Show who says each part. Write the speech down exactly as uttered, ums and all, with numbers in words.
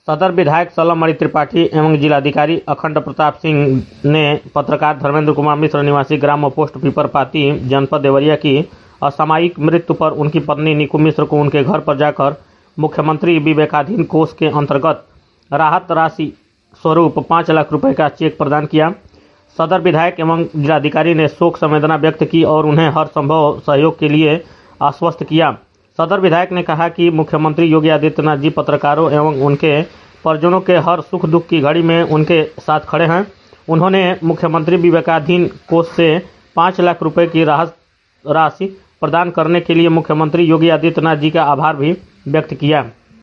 Speaker 1: सदर विधायक सलम त्रिपाठी एवं जिलाधिकारी अखंड प्रताप सिंह ने पत्रकार धर्मेंद्र कुमार मिश्र निवासी ग्राम पोस्ट पीपरपाती जनपद देवरिया की असामयिक मृत्यु पर उनकी पत्नी निकू मिश्र को उनके घर पर जाकर मुख्यमंत्री विवेकाधीन कोष के अंतर्गत राहत राशि स्वरूप पाँच लाख रुपए का चेक प्रदान किया। सदर विधायक एवं जिलाधिकारी ने शोक संवेदना व्यक्त की और उन्हें हर संभव सहयोग के लिए आश्वस्त किया। सदर विधायक ने कहा कि मुख्यमंत्री योगी आदित्यनाथ जी पत्रकारों एवं उनके परिजनों के हर सुख दुख की घड़ी में उनके साथ खड़े हैं। उन्होंने मुख्यमंत्री विवेकाधीन कोष से पाँच लाख रुपए की राहत राशि प्रदान करने के लिए मुख्यमंत्री योगी आदित्यनाथ जी का आभार भी व्यक्त किया।